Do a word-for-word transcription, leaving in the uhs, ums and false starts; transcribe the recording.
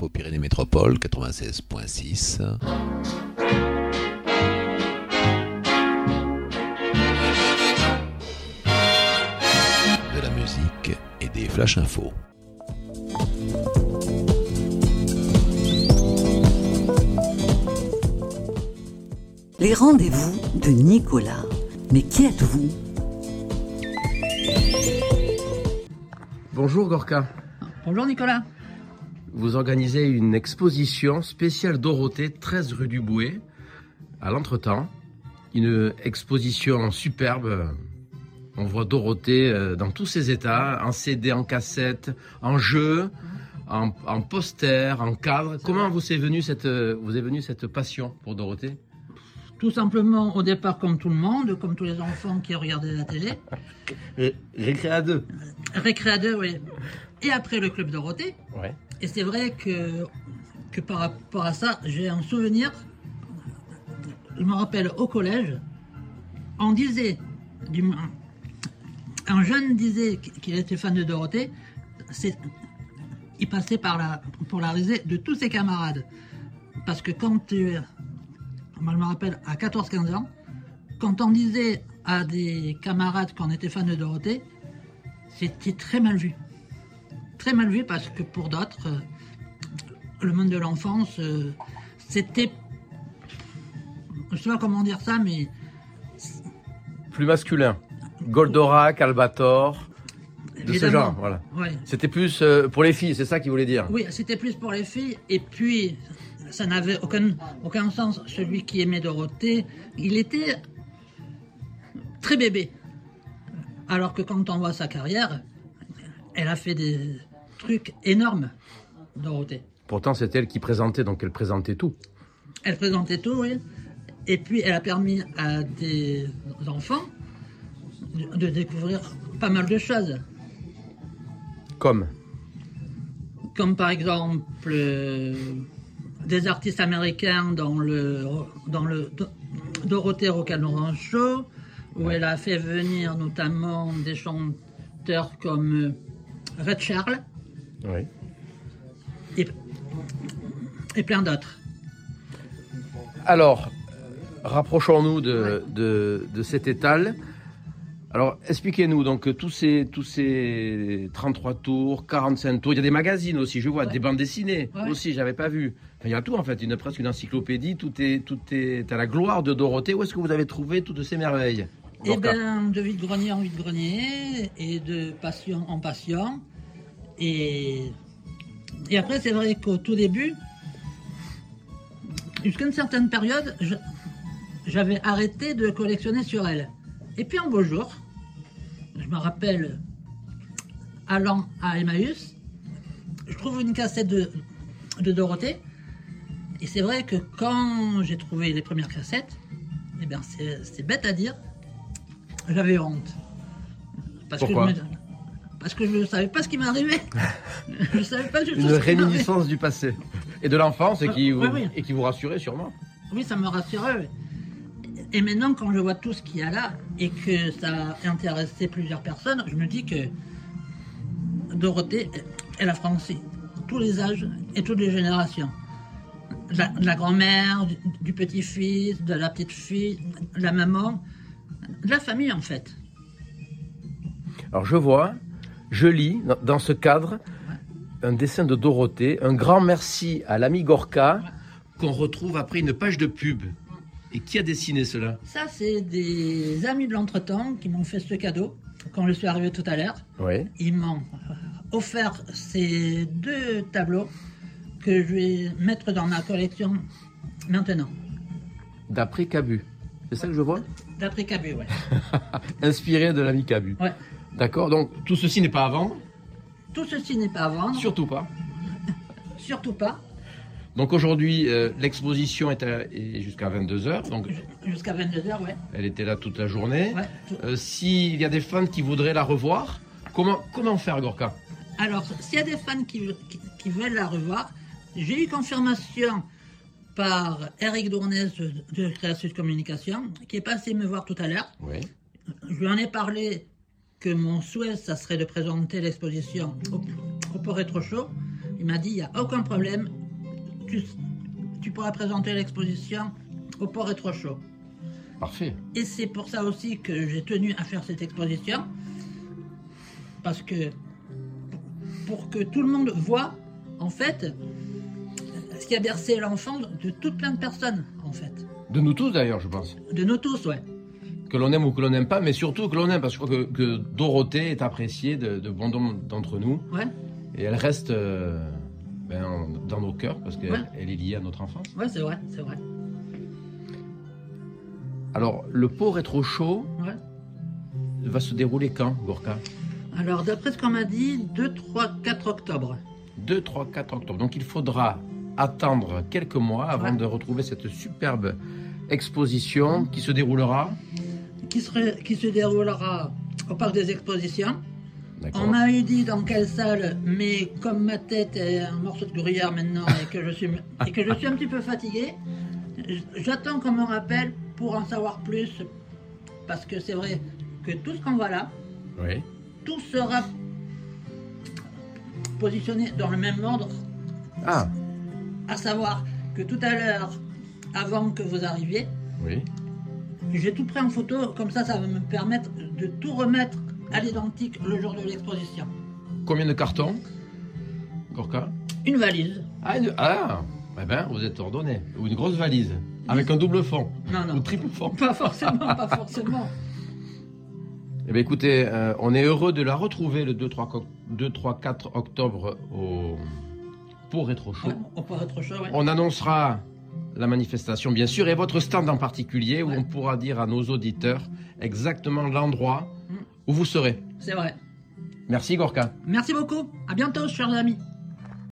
Info Pyrénées Métropole quatre-vingt-seize point six. De la musique et des flash infos. Les rendez-vous de Nicolas. Mais qui êtes-vous ? Bonjour Gorka. Bonjour Nicolas. Vous organisez une exposition spéciale Dorothée, treize rue du Bouet, à l'Entretemps. Une exposition superbe. On voit Dorothée dans tous ses états, en C D, en cassette, en jeu, en, en poster, en cadre. Comment vous est venue cette, vous est venue cette passion pour Dorothée ? Tout simplement, au départ, comme tout le monde, comme tous les enfants qui regardaient la télé. Ré- Récré à deux. Récré à deux, oui. Et après le Club Dorothée. Ouais. Et c'est vrai que, que par rapport à ça, j'ai un souvenir. Je me rappelle au collège, on disait, du, un jeune disait qu'il était fan de Dorothée, c'est, il passait par la, pour la risée de tous ses camarades. Parce que quand tu... Moi, je me rappelle, à quatorze quinze ans, quand on disait à des camarades qu'on était fan de Dorothée, c'était très mal vu. Très mal vu parce que pour d'autres, euh, le monde de l'enfance, euh, c'était... Je ne sais pas comment dire ça, mais... Plus masculin. Goldorak, Albator, de Évidemment, ce genre, voilà. Ouais. C'était plus euh, pour les filles, c'est ça qu'il voulait dire. Oui, c'était plus pour les filles. Et puis, ça n'avait aucun, aucun sens. Celui qui aimait Dorothée, il était très bébé. Alors que quand on voit sa carrière, elle a fait des trucs énormes, Dorothée. Pourtant, c'est elle qui présentait, donc elle présentait tout. Elle présentait tout, oui. Et puis, elle a permis à des enfants de, de découvrir pas mal de choses. Comme Comme par exemple euh, des artistes américains dans le, dans le Do- Dorothée Rock'n'Roll Show, où elle a fait venir notamment des chanteurs comme euh, Red Charles oui. et, et plein d'autres. Alors, rapprochons-nous de, de, de cet étal. Alors, expliquez-nous, donc, tous ces, tous ces trente-trois tours, quarante-cinq tours, il y a des magazines aussi, je vois, Ouais. des bandes dessinées Ouais. aussi, j'avais pas vu. Enfin, il y a tout, en fait, une, presque une encyclopédie, tout est, tout est à la gloire de Dorothée. Où est-ce que vous avez trouvé toutes ces merveilles, Et Gorka ? bien, de vide-grenier en vide-grenier, et de passion en passion. Et, et après, c'est vrai qu'au tout début, jusqu'à une certaine période, je- j'avais arrêté de collectionner sur elle. Et puis un beau jour, je me rappelle, allant à Emmaüs, je trouve une cassette de, de Dorothée. Et c'est vrai que quand j'ai trouvé les premières cassettes, eh bien c'est, c'est bête à dire, j'avais honte. Parce Pourquoi que je me- Parce que je ne savais pas ce qui m'arrivait. Je ne savais pas du tout Une ce qui m'arrivait. réminiscence du passé. Et de l'enfance, et, qui Ah, vous- oui, oui. et qui vous rassurait sûrement. Oui, ça me rassurait. Et maintenant, quand je vois tout ce qu'il y a là et que ça a intéressé plusieurs personnes, je me dis que Dorothée, elle a français tous les âges et toutes les générations. De la, de la grand-mère, du, du petit-fils, de la petite-fille, de la maman, de la famille en fait. Alors, je vois, je lis, dans- dans ce cadre, un dessin de Dorothée, un grand merci à l'ami Gorka, qu'on retrouve après une page de pub. Et qui a dessiné cela ? Ça, c'est des amis de l'entretemps qui m'ont fait ce cadeau quand je suis arrivé tout à l'heure. Oui. Ils m'ont offert ces deux tableaux que je vais mettre dans ma collection maintenant. D'après Cabu. C'est ça que je vois ? D'après Cabu, ouais. Inspiré de l'ami Cabu. Ouais. D'accord, donc tout ceci n'est pas à vendre, Tout ceci n'est pas à vendre, surtout pas. surtout pas, Donc aujourd'hui, euh, l'exposition est, à- est jusqu'à vingt-deux heures, donc jusqu'à vingt-deux heures, ouais. elle était là toute la journée. ouais. tout- Euh, S'il y a des fans qui voudraient la revoir, comment, comment faire, Gorka ? Alors, s'il y a des fans qui, qui, qui veulent la revoir, j'ai eu confirmation par Eric Dournez de, de Création de Communication, qui est passé me voir tout à l'heure. Oui. Je lui en ai parlé que mon souhait, ça serait de présenter l'exposition au, au Port Rétro Show, Il m'a dit, il n'y a aucun problème, tu, tu pourras présenter l'exposition au Port Rétro Show. Parfait. Et c'est pour ça aussi que j'ai tenu à faire cette exposition, parce que pour que tout le monde voit, en fait, ce qui a bercé l'enfance de toute plein de personnes, en fait. De nous tous d'ailleurs, je pense. De nous tous, ouais. Que l'on aime ou que l'on n'aime pas, mais surtout que l'on aime, parce que je crois que, que Dorothée est appréciée de, de bon nombre d'entre nous. Ouais. Et elle reste euh, ben, dans nos cœurs, parce qu'elle Ouais. elle est liée à notre enfance. Ouais, c'est vrai, c'est vrai. Alors, le Pau Rétro Show Ouais. va se dérouler quand, Gorka? Alors, d'après ce qu'on m'a dit, deux, trois, quatre octobre. deux, trois, quatre octobre. Donc il faudra attendre quelques mois avant Ouais. de retrouver cette superbe exposition qui se déroulera. Qui, serait, qui se déroulera au Parc des Expositions. On D'accord. m'a eu dit dans quelle salle, mais comme ma tête est un morceau de gruyère maintenant et que je suis, et que je suis un petit peu fatigué, j'attends qu'on me rappelle pour en savoir plus. Parce que c'est vrai que tout ce qu'on voit là, Oui. tout sera positionné dans le même ordre, Ah, à savoir que tout à l'heure, avant que vous arriviez, oui. j'ai tout pris en photo, comme ça, ça va me permettre de tout remettre à l'identique le jour de l'exposition. Combien de cartons, Gorka? Une valise. Ah, une- ah eh ben, vous êtes ordonné. Ou une grosse valise, avec un double fond. Non, non. Ou triple fond. Pas forcément, pas forcément. Eh bien, écoutez, euh, on est heureux de la retrouver le deux, trois, quatre octobre au Pau Rétro Show. Ouais, on pourrait être chaud, ouais. On annoncera la manifestation, bien sûr, et votre stand en particulier, où Ouais. on pourra dire à nos auditeurs exactement l'endroit Mm. où vous serez. C'est vrai. Merci, Gorka. Merci beaucoup. À bientôt, chers amis.